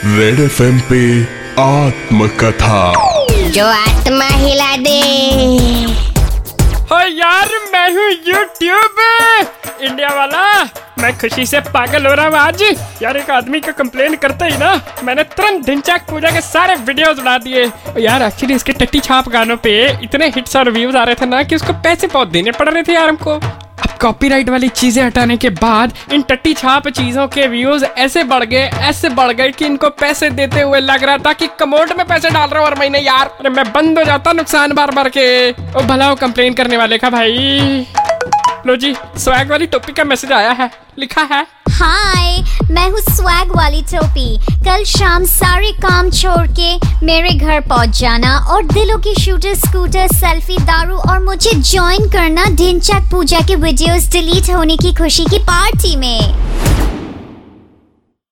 Red FM पे आत्मकथा। जो आत्मा हिला दे। हो यार, मैं हूँ यूट्यूब इंडिया वाला। मैं खुशी से पागल हो रहा हूँ आज। यार एक आदमी को कंप्लेन करते ही ना मैंने तुरंत ढिंचाक पूजा के सारे वीडियोस उड़ा दिए। यार एक्चुअली इसके टट्टी छाप गानों पे इतने हिट्स और व्यूज आ रहे थे ना कि उसको पैसे बहुत देने पड़ रहे थे यार हमको। अब कॉपीराइट वाली चीजें हटाने के बाद इन टट्टी छाप चीजों के व्यूज ऐसे बढ़ गए कि इनको पैसे देते हुए लग रहा था कि कमोड में पैसे डाल रहा हूँ हर महीने। यार अरे मैं बंद हो जाता नुकसान बार बार के। ओ भला वो कंप्लेन करने वाले का भाई। लो जी, स्वैग वाली टोपी का मैसेज आया है, लिखा है हाय, मैं हूँ स्वैग वाली टोपी। कल शाम सारे काम छोड़ के मेरे घर पहुँच जाना और दिलों की शूटर, स्कूटर, सेल्फी, दारू और मुझे ज्वाइन करना ढिंचाक पूजा के वीडियोस डिलीट होने की खुशी की पार्टी में।